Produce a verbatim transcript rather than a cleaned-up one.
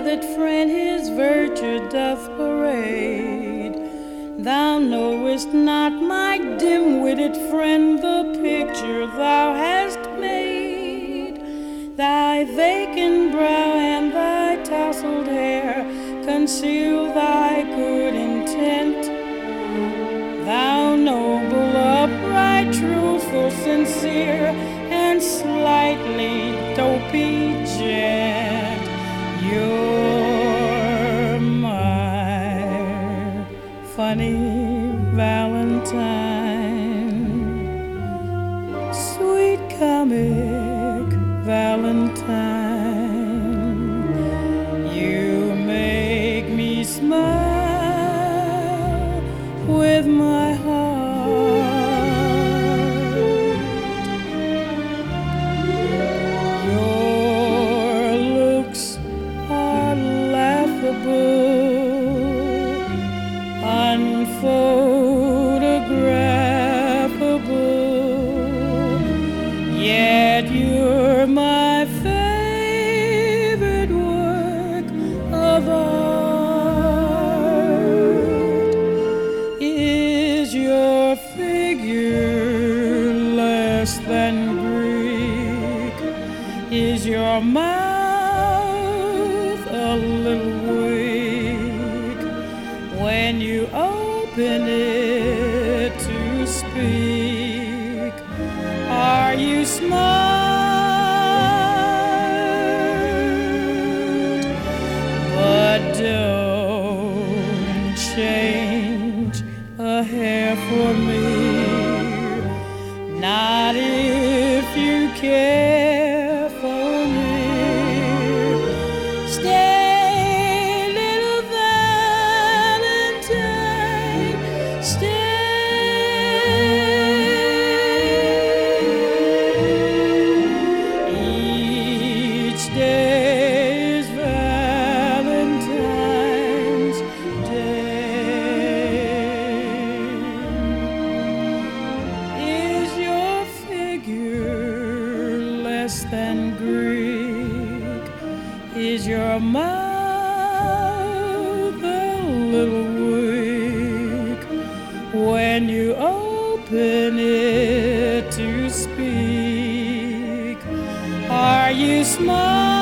that friend his virtue doth parade. Thou knowest not, my dim-witted friend, the picture thou hast made. Thy vacant brow and thy tousled hair conceal thy good intent. Thou noble, upright, truthful, sincere, and slightly dopey gent, you're my funny Valentine, sweet comic Valentine. You make me smile with my heart. Your looks are laughable, unphotographable, yet you're my favorite work of art. Is your figure less than Greek? Is your mouth a little weak when you open it to speak? Are you smart? But don't change a hair for me, not if you care for me. Stay, little Valentine, stay. Each day is Valentine's Day. Is your figure less than Greek? Is your mouth a little weak when you open it to speak? Are you smart?